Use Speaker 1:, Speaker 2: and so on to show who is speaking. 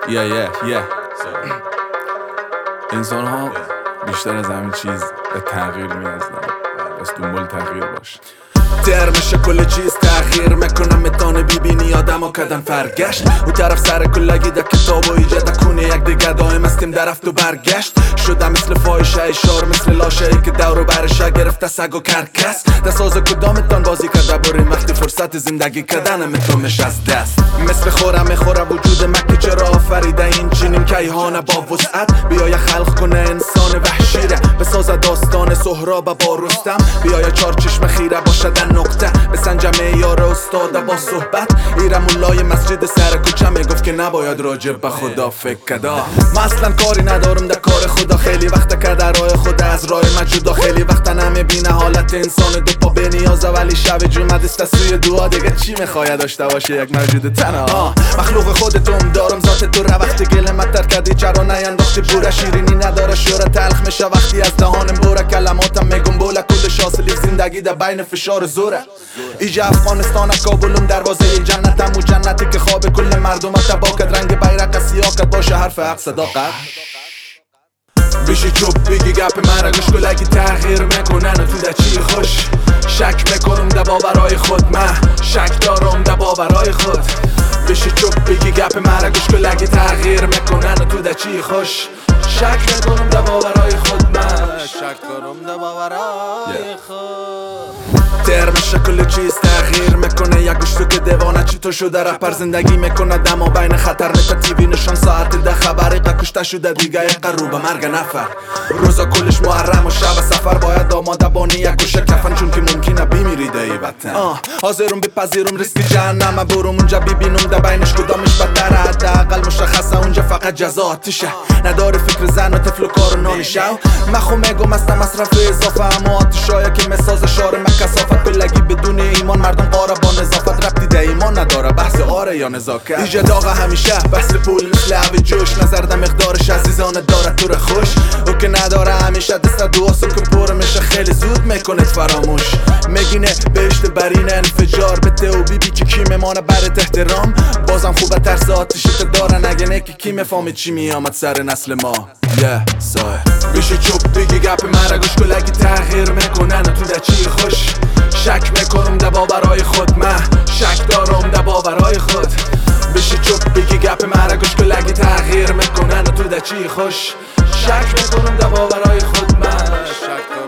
Speaker 1: انسان ها بیشتر از همین چیز به تغییر نیاز دارن. بس دنبال تغییر باش.
Speaker 2: ترمش کل چیز تغییر میکنم میتونه ببینی آدم ها کدن فرگشت او طرف سر کلگی در کتاب و ایجاد کنه یک دیگه دائم استیم در رفت و برگشت شدم مثل فاحشه اشار مثل لاشه ای که دورو برشه گرفته سگ و کرکس دستاز کدامتان بازی کرده بریم وقتی فرصت زندگی کردن میتونش از دست مثل خورم میخوره وجود مکه چرا آفریده این چنین کیهان با وسعت بیای خلق کنه انسان وحشیره بسازه داستان سهراب با رستم بیای چار چشم خیره باشدن نقطه بسنجه معیار استاد با صحبت ایره مولای مسجد سر کوچه میگفت که نباید راجب به خدا فکر کدا من اصلا کاری ندارم در کار خدا خیلی وقت که در راه خدا از راه من جدا خیلی وقت نمیبینه حالت انسان دو پا به نیازه ولی شب جمعه دست سوی دعا دیگه چی میخواید داشته باشه یک موجود تنها مخلوق خودتون دارم ذات تو را وقتی گل متر کردی چرا نینداختی بوره شیرینی نداره شوره تلخ میشه وقتی از دهانم بوره کلماتم میگم بوله کل شاسلی زندگی در بین فشار زوره ایجا افغانستان کابلم دروازه جنتم و جنتی که خواب کل مردم تباکت رنگ بیرق سیاه کد باشه حرف حق صداقت بیشی چوب بگی گپ مرا گوش کلگی تغییر میکنن و تو در چی خوش شک میکنم در باورای خود من شک دارم در باورای خود بیشی چوب بگی گپ مرا گوش کلگی تغییر میکنن و تو در چی خوش شک میکنم در باورای خود من شک دارم در باورای خود ترمش کل چیز تغییر میکنه یک گوشتو که دیوانه چی تو شده رپر زندگی میکنه دما بین خطر نتا تیوی نشان ساعت ده خبری که کشته شده دیگه یک رو به مرگ نفر روزا کلش محرم و شب سفر باید آماده بانی یک گوشه کفن چون که ممکنه بیمیری ده ای وطن حاضرم بپذیرم ریسک جهنم برم اونجا ببینم ده بینش کدامش بدتره حداقل مشخصه اونجا فقط جزا آتیشه نداره فکر زن و طفل و کار و نانشو من خو میگم است مصرف اضافه اما آتیشایی که مساز شار مکسافت کلگی بدون ایمان مردم قاره با نظافت ربطی ده ایمان نداره بحث آره یا نزاکت ایجا داغه همیشه بحث پول مثل عوی جوش نظر ده مقدارش عزیزانه داره تو رو خوش او که نداره همیشه دست دوستم که پر میشه خیلی زود میکنه فراموش میگینه بهشت برین انفجار به ته و بی چی کی میمانه برات احترام بازم خوبه ترس آتیشت داره نگه نکی کی میفهمه چی میامد سر نسل ما بیشی چوب بگی گپ مرا گوش کلگی تغییر میکنن و تو در چی خوش شک میکنم در باورای خود من شک دارم در باورای خود بیشی چوب بگی گپ مرا گوش کلگی تغییر میکنن و تو در چی خوش شک میکنم در باورای خود من